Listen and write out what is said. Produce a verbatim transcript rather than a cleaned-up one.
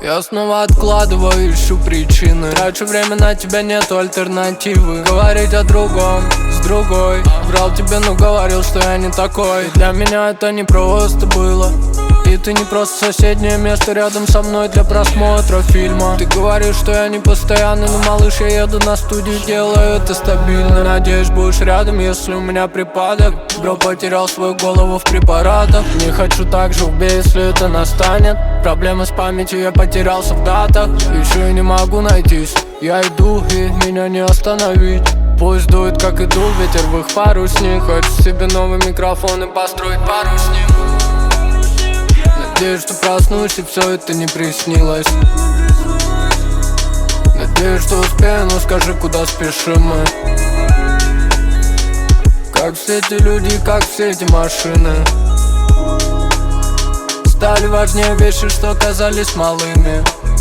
Я снова откладываю, ищу причины. Трачу время на тебя, нету альтернативы. Говорить о другом с другой. Врал тебе, но говорил, что я не такой. И для меня это не просто было. И ты не просто соседнее место рядом со мной для просмотра фильма. Ты говоришь, что я не постоянный, но малыш, я еду на студию, делаю это стабильно. Надеюсь, будешь рядом, если у меня припадок. Бро потерял свою голову в препаратах. Не хочу так же, убей, если это настанет. Проблемы с памятью, я потерялся в датах. Еще и не могу найтись. Я иду, и меня не остановить. Пусть дует, как и дул ветер в их парусник. Хочу себе новый микрофон и построить пару с ним. Надеюсь, что проснусь и все это не приснилось. Надеюсь, что успею, но скажи, куда спешим мы. Как все эти люди, как все эти машины. Стали важнее вещи, что казались малыми.